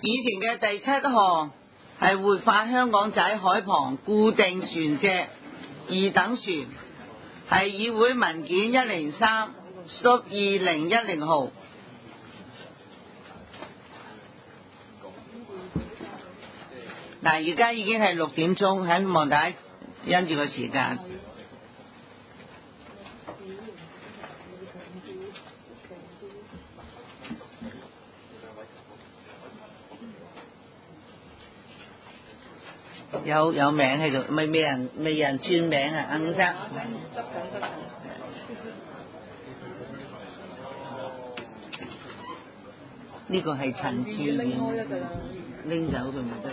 議程嘅第7項係活化香港仔海旁固定船隻二等船，係議會文件103/2010號。嗱，而家已經係6點鐘，希望大家因住個時間。有名喺度，未人轉名啊，伍生。呢個係陳志遠，拎走佢咪得。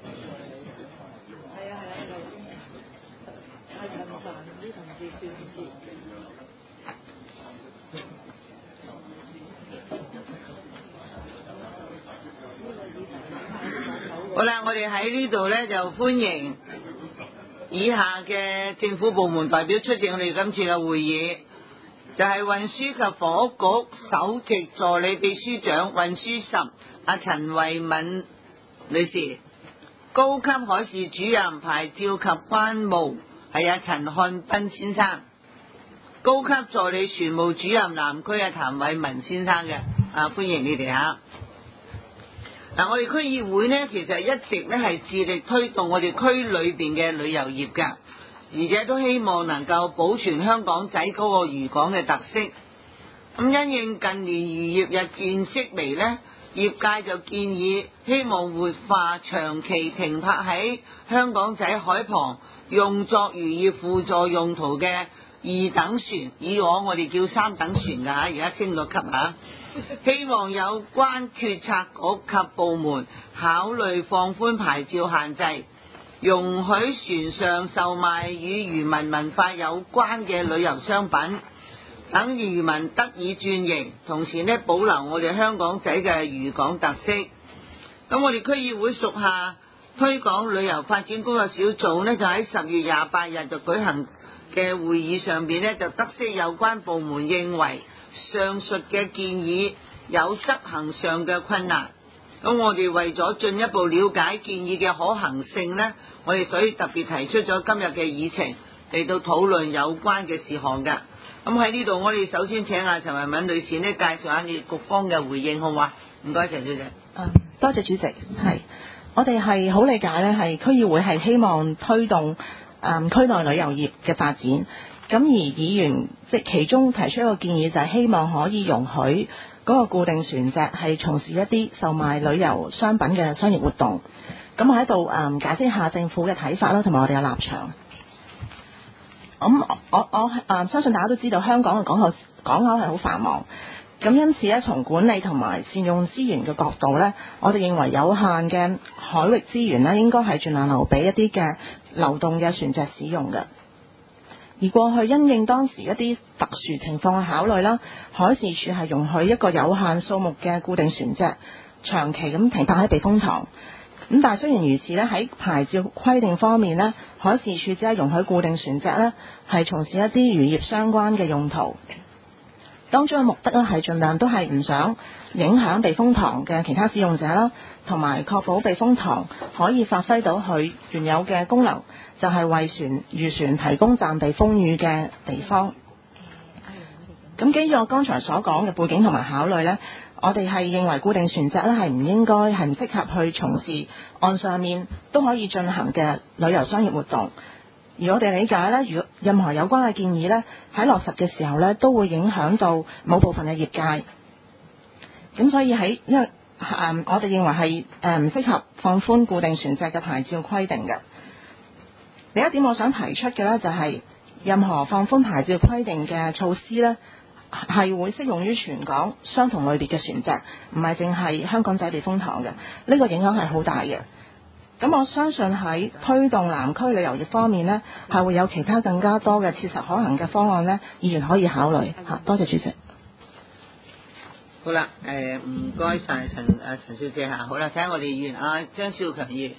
好啦，我哋喺呢度呢，就歡迎以下嘅政府部門代表出席我哋今次嘅會議，就係運輸及房屋局首席助理秘書長運輸10阿陳慧敏女士，高級海事主任牌照及關務係阿陳漢斌先生，高級助理船務主任南區阿譚偉文先生嘅，歡迎你哋嚇。嗱，我哋區議會呢，其實一直呢係致力推動我哋區裏邊嘅旅遊業㗎，而且都希望能夠保存香港仔嗰個漁港嘅特色。咁因應近年漁業日漸式微呢，業界就建議希望活化長期停泊喺香港仔海旁用作漁業輔助用途嘅2等船，以往我哋叫3等船㗎嚇，而家升咗級嚇。希望有關決策局及部門考慮放寬牌照限制，容許船上售賣與漁民文化有關嘅旅遊商品，等漁民得以轉型，同時呢保留我哋香港仔嘅漁港特色。咁我哋區議會屬下推廣旅遊發展工作小組呢，就喺10月28日就舉行嘅會議上邊呢，就得悉有關部門認為上述嘅建議有執行上嘅困難，咁我哋為咗進一步了解建議嘅可行性呢，我哋所以特別提出咗今日嘅議程嚟到討論有關嘅事項㗎。咁喺呢度我哋首先請阿陳慧敏女士呢介紹下你局方嘅回應好嗎？唔該，陳小姐。 多謝主席。係，我哋係好理解呢，係區議會係希望推動區內旅遊業嘅發展。咁而議員即其中提出一個建議，就係希望可以容許嗰個固定船隻係從事一啲售賣旅遊商品嘅商業活動。咁我喺度解釋下政府嘅睇法啦，同埋我哋嘅立場。咁我相信大家都知道香港嘅港口係好繁忙，咁因此咧，從管理同埋善用資源嘅角度咧，我哋認為有限嘅海域資源咧，應該係盡量留俾一啲嘅流動嘅船隻使用嘅。而過去因應當時一啲特殊情況嘅考慮啦，海事處係容許一個有限數目嘅固定船隻長期咁停泊喺避風塘。咁但係雖然如此咧，喺牌照規定方面咧，海事處只係容許固定船隻咧係從事一啲漁業相關嘅用途。當中嘅目的咧係盡量都係唔想影響避風塘嘅其他使用者啦，同埋確保避風塘可以發揮到佢原有嘅功能，就係為漁船提供暫避風雨嘅地方。咁基於我剛才所講嘅背景同埋考慮呢，我哋係認為固定船隻咧係唔適合去從事岸上面都可以進行嘅旅遊商業活動。而我哋理解咧，如果任何有關嘅建議咧，喺落實嘅時候咧，都會影響到某部分嘅業界。咁所以因為我哋認為係唔適合放寬固定船隻嘅牌照規定嘅。另一點我想提出嘅咧，就係任何放寬牌照規定嘅措施咧，係會適用於全港相同類別嘅船隻，唔係淨係香港仔避風塘嘅。呢個影響係好大嘅。咁我相信喺推動南區旅遊業方面呢，係會有其他更加多嘅切實可行嘅方案呢，議員可以考慮嚇。多謝主席。 好啦，唔該晒陳小姐嚇。好啦，睇下我哋議員張少強議員。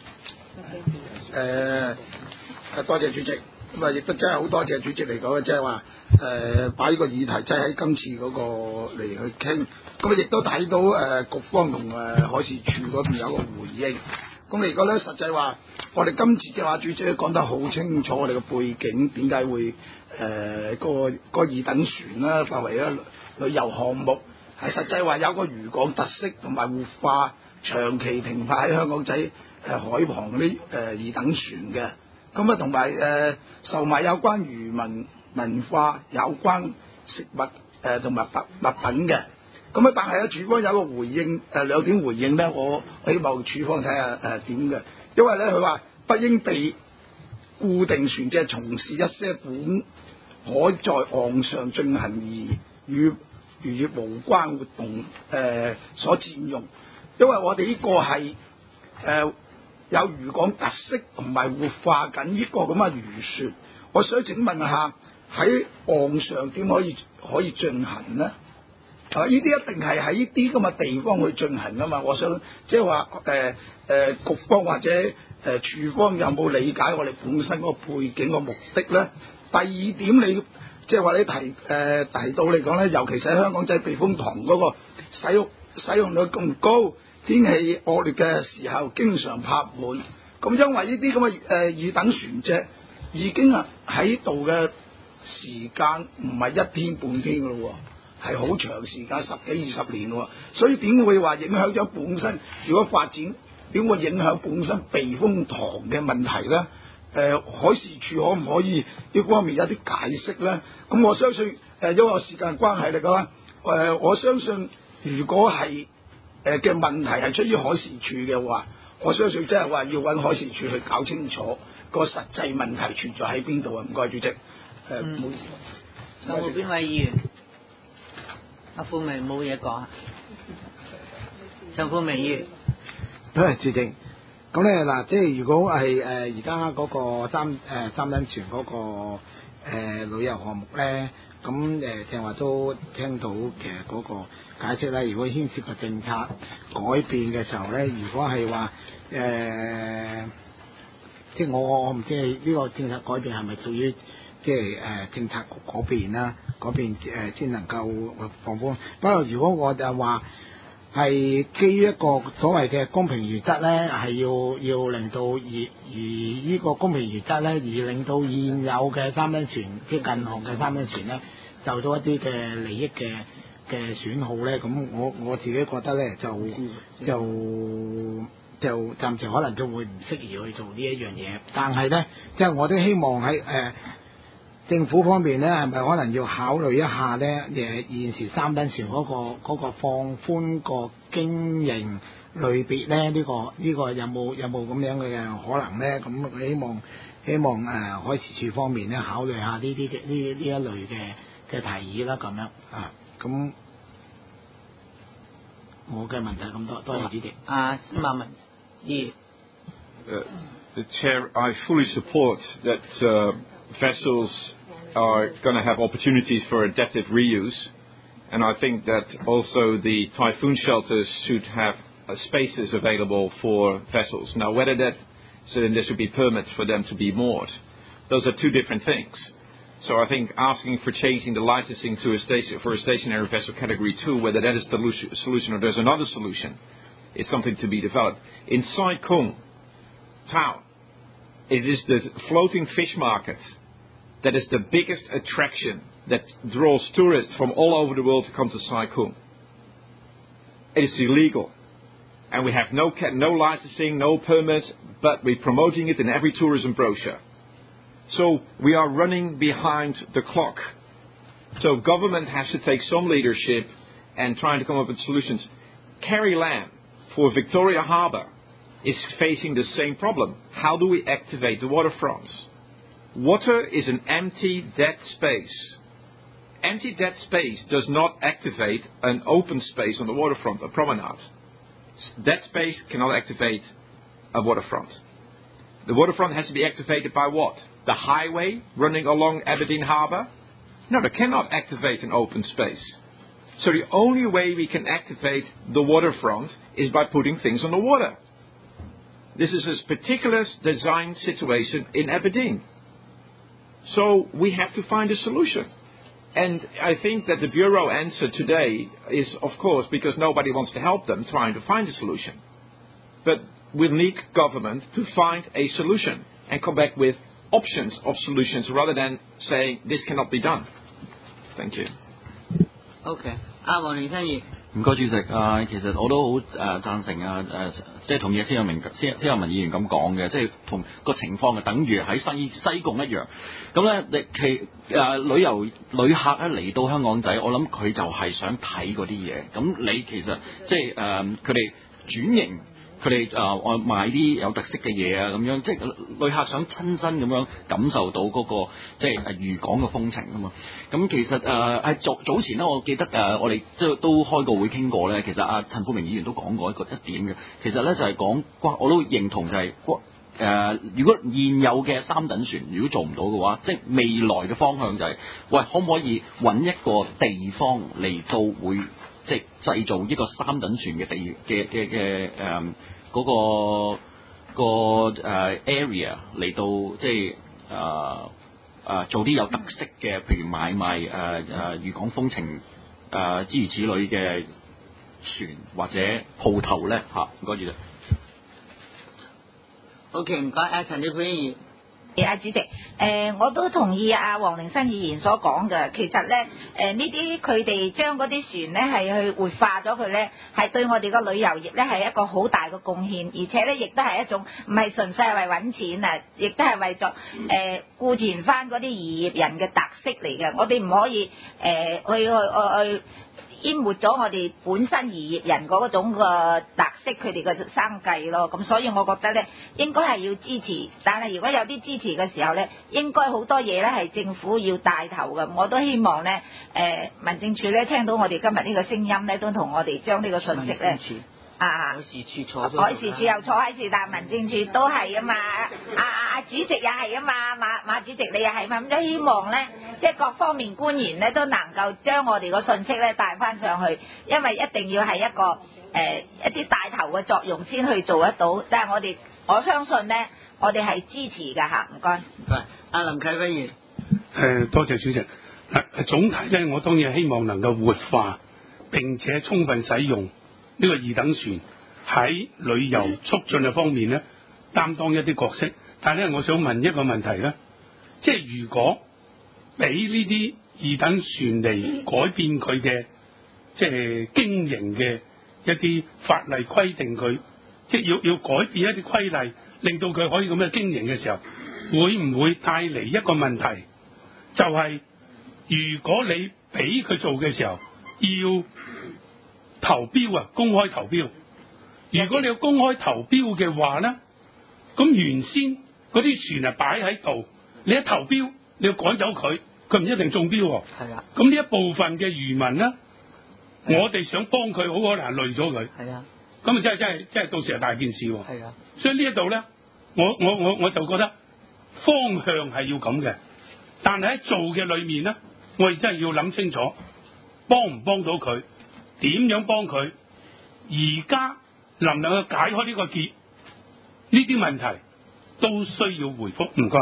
多謝主席。咁啊，亦都真係好多謝主席嚟講嘅，即係話擺呢個議題，即係喺今次嗰個嚟去傾。 咁亦都睇到局方同海事處嗰邊有個回應。咁如果咧實際話，我哋今次嘅話主席都講得好清楚，我哋嘅背景點解會個二等船啦，作為一個旅遊項目，係實際話有個漁港特色同埋活化，長期停泊喺香港仔海旁嗰啲二等船嘅。咁啊同埋售賣有關漁民文化、有關食物同埋物品嘅。咁啊，但係咧，處方有個回應，兩點回應咧，我希望處方睇下點嘅，因為咧佢話不應被固定船隻從事一些本可在岸上進行而與漁業無關活動所佔用，因為我哋呢個係有漁港特色同埋活化緊呢個咁嘅漁船，我想請問下喺岸上點可以進行呢？呢啲一定係喺呢啲咁嘅地方去進行噶嘛？我想即係話局方或者處方有冇理解我哋本身嗰個背景個目的咧？第二點你即係話你提到嚟講咧，尤其是喺香港仔避風塘嗰個使用率咁高，天氣惡劣嘅時候經常泊滿。咁因為呢啲咁嘅二等船隻已經喺度嘅時間唔係一天半天噶咯喎。係好長時間，10幾20年喎，所以點會話影響咗本身？如果發展點會影響本身避風塘嘅問題咧？海事處可唔可以呢方面有啲解釋咧？咁我相信因為時間關係嚟講，我相信如果係嘅問題係出於海事處嘅話，我相信即係話要揾海事處去搞清楚個實際問題存在喺邊度啊！唔該，主席。唔好意思。 有冇邊位議員？阿富明冇嘢講啊，陳富明議員。 主席，咁咧嗱，即係如果係而家嗰個三等船嗰個旅遊項目咧，咁正話都聽到其實嗰個解釋咧，如果牽涉個政策改變嘅時候咧，如果係話即係我唔知係呢個政策改變係咪屬於即係政策局嗰邊啦，嗰邊先能夠放寬。不過如果我就話係基於一個所謂嘅公平原則咧，係要令到而呢個公平原則咧，而令到現有嘅三等船即係近岸嘅三等船咧，受到一啲嘅利益嘅損耗咧，咁我自己覺得咧就暫時可能就會唔適宜去做呢一樣嘢。但係咧，即係我都希望喺政府方面咧，係咪可能要考慮一下咧？現時三等船嗰個放寬個經營類別咧，呢個有冇咁樣嘅可能咧？咁希望海事處方面咧考慮下呢一類嘅提議啦，咁樣啊，咁我嘅問題咁多，多謝主席。 司馬文議員。 The Chair, I fully support that vessels are going to have opportunities for adaptive reuse, and I think that also the typhoon shelters should have spaces available for vessels. Now, whether there should be permits for them to be moored, those are two different things. So I think asking for changing the licensing to for a stationary vessel category 2, whether that is the solution or there's another solution, is something to be developed. In Sai Kung town, it is the floating fish market that is the biggest attraction that draws tourists from all over the world to come to Sai Kung. It is illegal. And we have no licensing, no permits, but we're promoting it in every tourism brochure. So we are running behind the clock. So government has to take some leadership and trying to come up with solutions. Kerry Land for Victoria Harbour is facing the same problem. How do we activate the waterfronts? Water is an empty, dead space. Empty, dead space does not activate an open space on the waterfront, a promenade. Dead space cannot activate a waterfront. The waterfront has to be activated by what? The highway running along Aberdeen Harbour? No, they cannot activate an open space. So the only way we can activate the waterfront is by putting things on the water. This is a particular design situation in Aberdeen. So we have to find a solution. And I think that the Bureau answer today is, of course, because nobody wants to help them trying to find a solution. But we need government to find a solution and come back with options of solutions rather than saying this cannot be done. Thank you. OK，黃連生議。 唔該主席其實我都好贊成即係同意施有明議員咁講嘅，即係同個情況等於喺西貢一樣。咁咧，旅客嚟到香港仔，我諗佢就係想睇嗰啲嘢。咁你其實即係佢哋轉型。佢哋賣啲有特色嘅嘢啊，咁樣即係旅客想親身咁樣感受到嗰個即係漁港嘅風情啊嘛。咁其實早前咧，我記得我哋即係都開過會傾過咧。其實陳富明議員都講過一點嘅，其實咧就係講我都認同就係如果現有嘅三等船如果做唔到嘅話，即係未來嘅方向就係喂，可唔可以揾一個地方嚟到會即係製造一個三等船嘅嗰個 area 嚟到即係做啲有特色嘅，譬如買賣漁港風情諸如此類嘅船或者鋪頭咧嚇，唔該主席。 OK， 唔該，陳志佩議員。 主席，我都同意黃凌生議員所講嘅。其實咧，呢啲佢哋將嗰啲船咧係去活化咗佢咧，係對我哋個旅遊業咧係一個好大嘅貢獻，而且咧亦都係一種唔係純粹係為揾錢啊，亦都係為咗顧全翻嗰啲漁業人嘅特色嚟嘅。我哋唔可以去淹沒咗我哋本身漁業人嗰種個特色，佢哋嘅生計咯。咁所以我覺得咧，應該係要支持。但係如果有啲支持嘅時候咧，應該好多嘢咧係政府要帶頭嘅。我都希望咧，民政處咧聽到我哋今日呢個聲音咧，都同我哋將呢個信息咧。海事處坐咗，海事處又坐喺處，但民政處都係啊嘛，主席又係啊嘛，馬主席你又係嘛，咁都希望咧，即係各方面官員咧都能夠將我哋個信息咧帶翻上去，因為一定要係一個一啲帶頭嘅作用先去做得到。但係我相信咧，我哋係支持㗎嚇，唔該。 阿林啟威議員。多謝主席。總體咧，我當然希望能夠活化並且充分使用呢個二等船喺旅遊促進嘅方面咧，擔當一啲角色。但係咧，我想問一個問題咧，即係如果俾呢啲二等船嚟改變佢嘅即係經營嘅一啲法例規定佢，即係要改變一啲規例，令到佢可以咁樣經營嘅時候，會唔會帶嚟一個問題？就係如果你俾佢做嘅時候，要投標啊，公開投標。如果你要公開投標嘅話咧，咁原先嗰啲船係擺喺度，你一投標，你要趕走佢，佢唔一定中標喎。係啊。咁呢一部分嘅漁民咧，我哋想幫佢，好可能累咗佢。係啊。咁啊，真係到時係大件事喎。係啊。所以呢一度咧，我就覺得方向係要咁嘅，但係喺做嘅裏面咧，我哋真係要諗清楚，幫唔幫到佢？點樣幫佢？而家能唔能夠解開呢個結？呢啲問題都需要回覆。唔該。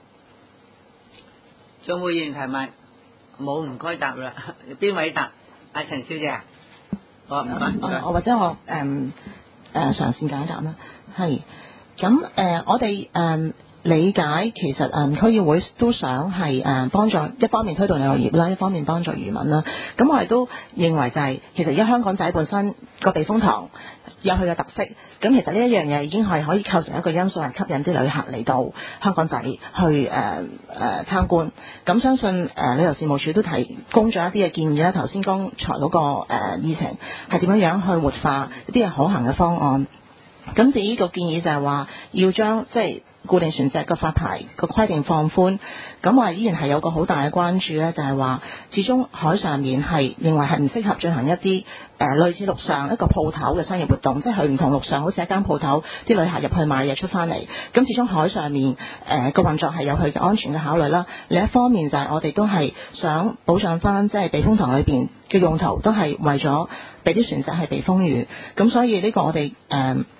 仲會議員提問，冇唔該答啦。邊位答？阿陳小姐啊？好唔該。 或者我嘗試解答啦。係咁我哋理解其實區議會都想係幫助一方面推動旅遊業啦，一方面幫助漁民啦。咁我哋都認為就係其實而家香港仔本身個避風塘有佢嘅特色，咁其實呢一樣嘢已經係可以構成一個因素，係吸引啲旅客嚟到香港仔去參觀。咁相信旅遊事務署都提供咗一啲嘅建議啦。頭先剛才嗰個議程係點樣去活化一啲可行嘅方案。咁至於個建議就係話要將即係固定船隻個發牌個規定放寬，咁我依然係有個好大嘅關注咧，就係話始終海上面係認為係唔適合進行一啲類似陸上一個鋪頭嘅商業活動，即係佢唔同陸上好似一間鋪頭，啲旅客入去買嘢出翻嚟，咁始終海上面個運作係有佢嘅安全嘅考慮啦。另一方面就係我哋都係想保障翻即係避風塘裏邊嘅用途都係為咗俾啲船隻係避風雨，咁所以呢個我哋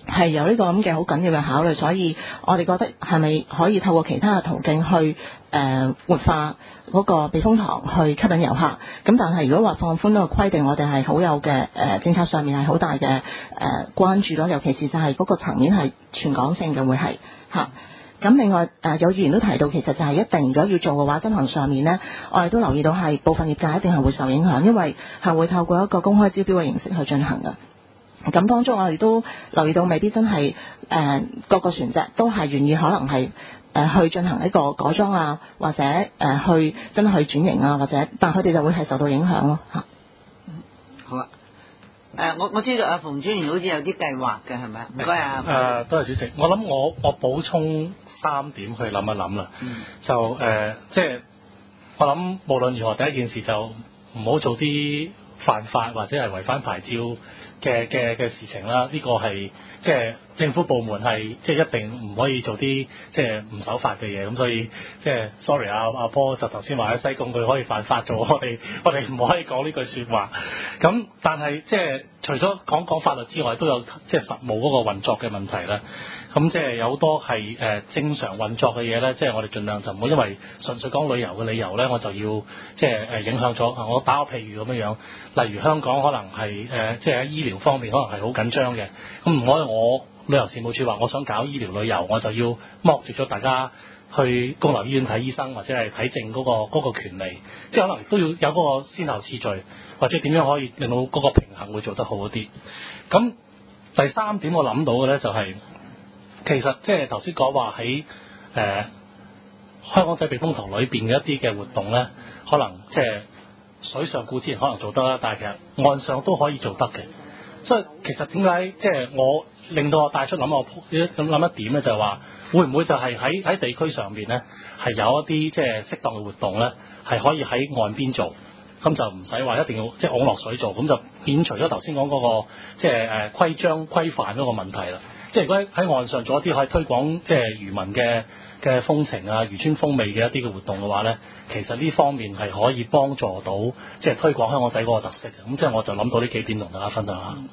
係有呢個咁嘅好緊要嘅考慮，所以我哋覺得係咪可以透過其他嘅途徑去活化嗰個避風塘去吸引遊客？咁但係如果話放寬呢個規定，我哋係好有嘅政策上面係好大嘅關注咯，尤其是就係嗰個層面係全港性嘅會係嚇。咁另外有議員都提到，其實就係一定如果要做嘅話，執行上面呢，我哋都留意到係部分業界一定係會受影響，因為係會透過一個公開招標嘅形式去進行嘅。咁當中我哋都留意到，未必真係各個船隻都係願意可能係去進行一個改裝啊，或者去真係去轉型啊，或者但佢哋就會係受到影響咯嚇。 好啊。我知道阿馮專員好似有啲計劃嘅係咪啊？唔該啊。 多謝主席。我諗我補充3點去諗一諗啦。就即係我諗無論如何，第一件事就唔好做啲犯法或者係違反牌照嘅事情啦。呢個係即係政府部門係即係一定唔可以做啲即係唔守法嘅嘢。咁所以即係 sorry 阿波就頭先話喺西貢佢可以犯法做，我哋唔可以講呢句説話。咁但係即係除咗講法律之外，都有即係實務嗰個運作嘅問題啦。咁即係有好多係正常運作嘅嘢咧，即係我哋盡量就唔好因為純粹講旅遊嘅理由咧，我就要即係影響咗。我打個譬如咁樣，例如香港可能係即係喺醫療方面可能係好緊張嘅，咁唔可以我旅遊事務處話我想搞醫療旅遊，我就要剝奪咗大家去公立醫院睇醫生或者係睇症嗰個權利，即係可能都要有嗰個先後次序，或者點樣可以令到嗰個平衡會做得好一啲。咁第3點我諗到嘅咧就係、其實即係頭先講話喺香港仔避風塘裏邊嘅一啲嘅活動咧，可能即係水上固之然可能做得啦，但係其實岸上都可以做得嘅。所以其實點解即係我令到我帶出諗一點咧，就係話會唔會就係喺地區上邊咧係有一啲即係適當嘅活動咧，係可以喺岸邊做，咁就唔使話一定要即係往落水做，咁就免除咗頭先講嗰個即係規章規範嗰個問題啦。即係如果喺岸上做一啲可以推廣即係漁民嘅風情啊、漁村風味嘅一啲嘅活動嘅話咧，其實呢方面係可以幫助到即係推廣香港仔嗰個特色嘅。咁即係我就諗到呢幾點同大家分享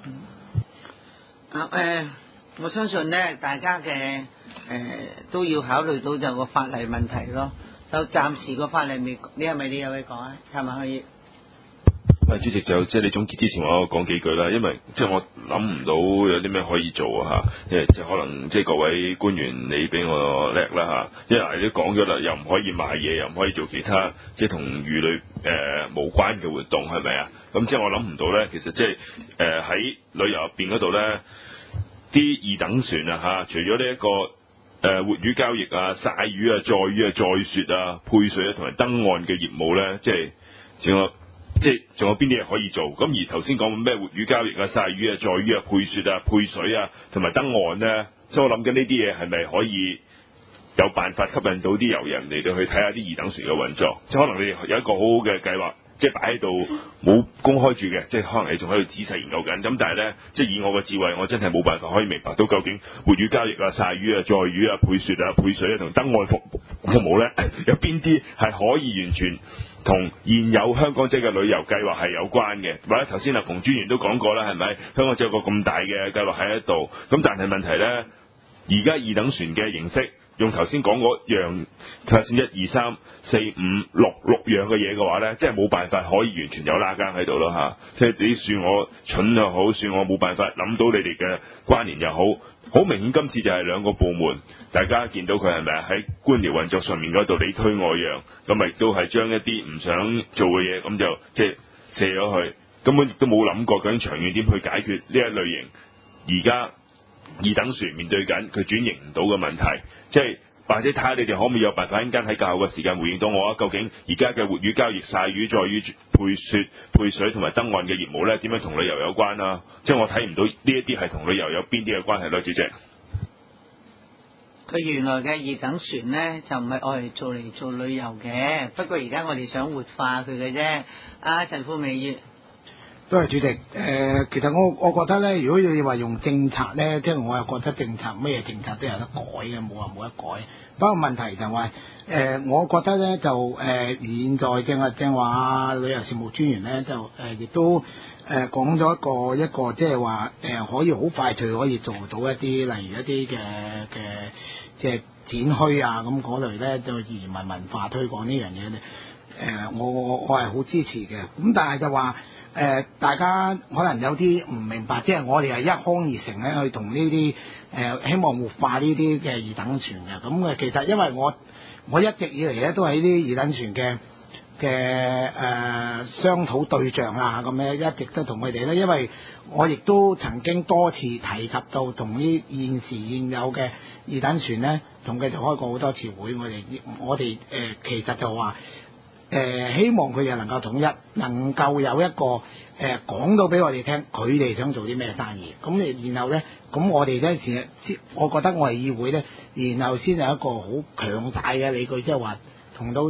下。 我相信咧，大家嘅都要考慮到就個法例問題咯。就暫時個法例未，你係咪有嘢講啊？係咪可以？ 主席就即係你總結之前，我講幾句啦，因為即係我諗唔到有啲咩可以做啊嚇，因為即係可能即係各位官員你比我叻啦嚇，因為你都講咗啦，又唔可以賣嘢，又唔可以做其他即係同魚類無關嘅活動，係咪啊？咁即係我諗唔到咧，其實即係喺旅遊入邊嗰度咧，啲二等船啊嚇，除咗呢一個活魚交易啊、曬魚啊、載魚啊、載雪啊、配水啊同埋登岸嘅業務咧，即係仲有邊啲嘢可以做？咁而頭先講咩活魚交易啊、曬魚啊、載魚啊、配雪啊、配水啊，同埋登岸咧，所以我諗緊呢啲嘢係咪可以有辦法吸引到啲遊人嚟到去睇下啲二等船嘅運作？即係可能你有一個好好嘅計劃，即係擺喺度冇公開住嘅，即係可能你仲喺度仔細研究緊。咁但係咧，即係以我嘅智慧，我真係冇辦法可以明白到究竟活魚交易啊、曬魚啊、載魚啊、配雪啊、配水啊同登岸服務咧，有邊啲係可以完全同現有香港仔嘅旅遊計劃係有關嘅？或者頭先阿馮專員都講過啦，係咪香港仔有個咁大嘅計劃喺度？咁但係問題咧，而家二等船嘅形式，用頭先講嗰樣，頭先1、2、3、4、5、6樣嘅嘢嘅話咧，即係冇辦法可以完全有拉更喺度咯嚇。即係你算我蠢又好，算我冇辦法諗到你哋嘅關聯又好。好明顯今次就係兩個部門，大家見到佢係咪喺官僚運作上面嗰度你推我讓，咁咪都係將一啲唔想做嘅嘢咁就即係卸咗去，根本亦都冇諗過究竟長遠點去解決呢一類型而家二等船面對緊佢轉型唔到嘅問題，即係或者睇下你哋可唔可以有辦法一陣間喺較後嘅時間回應到我啊？究竟而家嘅活魚交易、曬魚、載魚、配雪、配水同埋登岸嘅業務咧，點樣同旅遊有關啊？即係我睇唔到呢一啲係同旅遊有邊啲嘅關係咯，主席。 佢原來嘅二等船咧就唔係愛嚟做旅遊嘅，不過而家我哋想活化佢嘅啫。陳富美議員。 多謝主席。其實我覺得咧，如果你話用政策咧，即係我又覺得政策咩政策都有得改嘅，冇話冇得改。不過問題就話我覺得咧就現在正話旅遊事務專員咧就亦都講咗一個即係話可以好快脆可以做到一啲例如一啲嘅即係展虛啊咁嗰類咧，就移民文化推廣呢樣嘢咧。我係好支持嘅。咁但係就話大家可能有啲唔明白，即係我哋係一腔熱誠咧去同呢啲希望活化呢啲嘅二等船嘅。咁其實因為我一直以嚟咧都係呢啲二等船嘅商討對象啦，咁咧一直都同佢哋咧，因為我亦都曾經多次提及到同呢現有嘅二等船咧，同佢哋開過好多次會，我哋其實就話希望佢哋能夠統一，能夠有一個講到俾我哋聽，佢哋想做啲咩生意。咁然後咧，咁我哋咧我覺得我哋議會咧，然後先有一個好強大嘅理據，即係話同到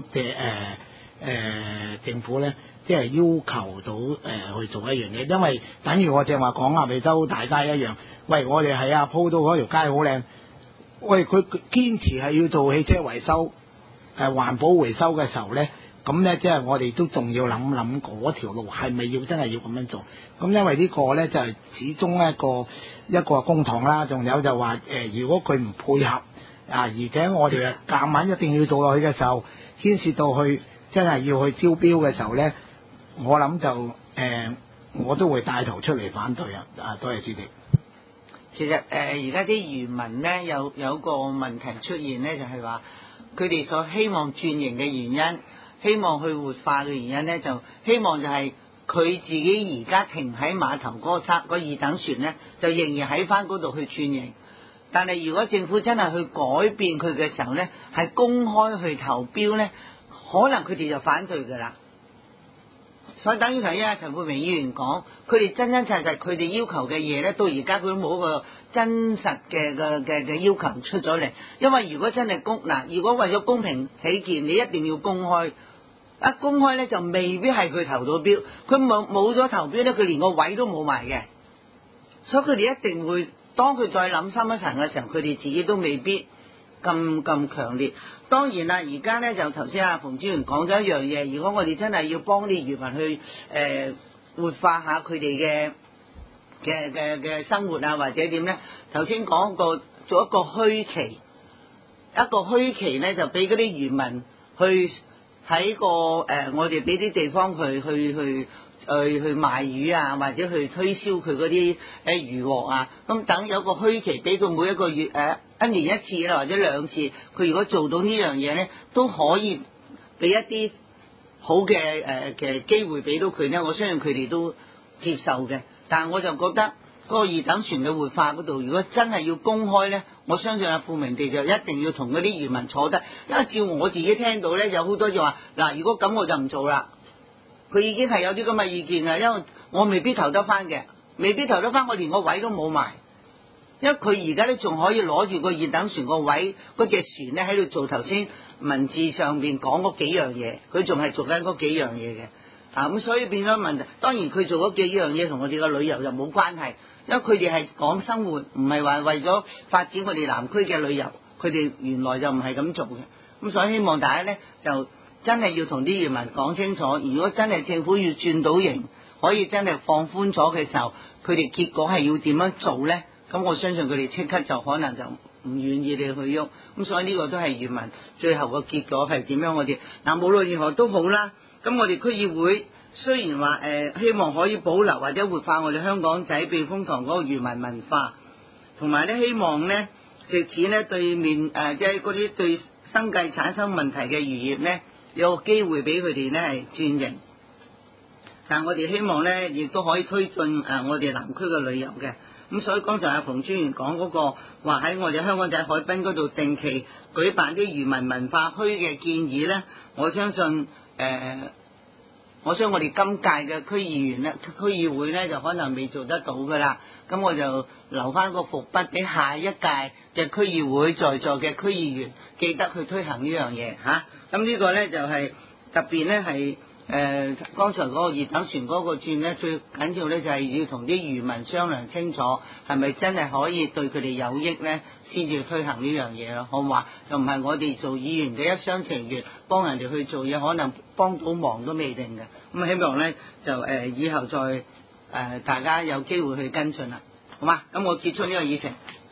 政府咧，即係要求到去做一樣嘢，因為等於我正話講亞美洲大街一樣。喂，我哋係鋪到嗰條街好靚，喂佢堅持係要做汽車維修、環保回收嘅時候咧。咁咧，即係我哋都仲要諗嗰條路係咪真係要咁樣做？咁因為呢個咧就係始終一個公帑啦，仲有就話如果佢唔配合而且我哋夾硬一定要做落去嘅時候，牽涉到去真係要去招標嘅時候咧，我諗就我都會帶頭出嚟反對啊！多謝主席。 其實而家啲漁民咧有個問題出現咧，就係話佢哋所希望轉型嘅原因。希望去活化嘅原因咧，就希望就係佢自己而家停喺碼頭嗰二等船咧，就仍然喺翻嗰度去轉型。但係如果政府真係去改變佢嘅時候咧，係公開去投標咧，可能佢哋就反對㗎啦。所以等於頭先陳沛明議員講，佢哋真真實實佢哋要求嘅嘢咧，到而家佢都冇一個真實嘅要求出咗嚟。因為如果真係如果為咗公平起見，你一定要公開。一公開咧就未必係佢投到標，佢冇咗投標咧，佢連個位都冇埋嘅，所以佢哋一定會當佢再諗深一層嘅時候，佢哋自己都未必咁強烈。當然啦，而家咧就頭先阿馮志源講咗一樣嘢，如果我哋真係要幫啲漁民去活化下佢哋嘅生活啊，或者點咧，頭先講過做一個虛期咧，就俾嗰啲漁民去。喺我哋俾啲地方去賣魚啊，或者去推銷佢嗰啲漁獲啊，咁等有個虛期俾佢每一個月一年一次啦，或者兩次，佢如果做到呢樣嘢咧，都可以俾一啲好嘅機會俾到佢咧，我相信佢哋都接受嘅。但係我就覺得嗰個二等船嘅活化嗰度，如果真係要公開咧，我相信富明地就一定要同嗰啲漁民坐低，因為照我自己聽到咧，有好多就話嗱，如果咁我就唔做啦。佢已經係有啲咁嘅意見啦，因為我未必投得翻嘅，我連個位都冇埋，因為佢而家都仲可以攞住個二等船個位嗰隻船咧喺度做頭先文字上面講嗰幾樣嘢，佢仲係做緊嗰幾樣嘢嘅。咁所以變咗問題，當然佢做嗰幾樣嘢同我哋嘅旅遊就冇關係。因為佢哋係講生活，唔係話為咗發展我哋南區嘅旅遊，佢哋原來就唔係咁做嘅。咁所以希望大家咧就真係要同啲漁民講清楚，如果真係政府要轉到型，可以真係放寬咗嘅時候，佢哋結果係要點樣做咧？咁我相信佢哋即刻就可能就唔願意你去喐。咁所以呢個都係漁民最後個結果係點樣？我哋無論如何都好啦。咁我哋區議會。雖然話希望可以保留或者活化我哋香港仔避風塘嗰個漁民文化，同埋咧希望咧藉此咧對面即係嗰啲對生計產生問題嘅漁業咧有個機會俾佢哋咧係轉型。但我哋希望咧亦都可以推進我哋南區嘅旅遊嘅。咁所以剛才阿馮專員講嗰個話喺我哋香港仔海濱嗰度定期舉辦啲漁民文化墟嘅建議咧，我相信我哋今屆嘅區議會咧就可能未做得到噶啦，咁我就留翻個伏筆俾下一屆嘅區議會在座嘅區議員記得去推行呢樣嘢嚇。咁呢個咧就係特別咧係剛才嗰個二等船嗰個轉呢，最緊要呢就係要同啲漁民商量清楚，係咪真係可以對佢哋有益呢，先至推行呢樣嘢咯，好唔好啊？就唔係我哋做議員嘅一廂情願，幫人哋去做嘢，可能幫到忙都未定嘅。咁希望呢，就以後再大家有機會去跟進啦，好嘛？咁我結束呢個議程。